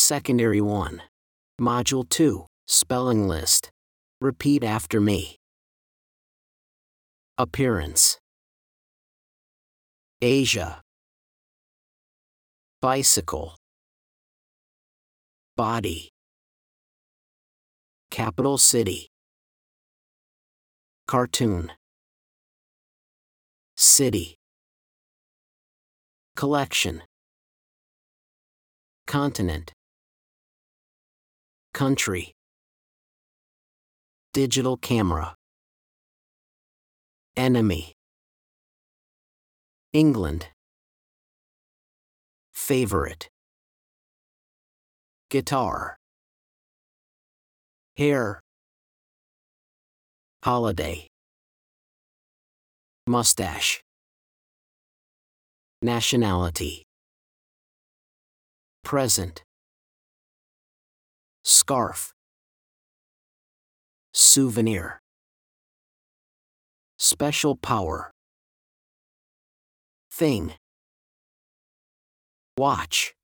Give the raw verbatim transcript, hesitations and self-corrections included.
Secondary one. Module two, Spelling List. Repeat after me. Appearance. Asia. Bicycle. Body. Capital city. Cartoon. City. Collection. Continent. Country. Digital camera. Enemy. England. Favorite. Guitar. Hair. Holiday. Mustache. Nationality. Present. Scarf. Souvenir. Special power. Thing. Watch.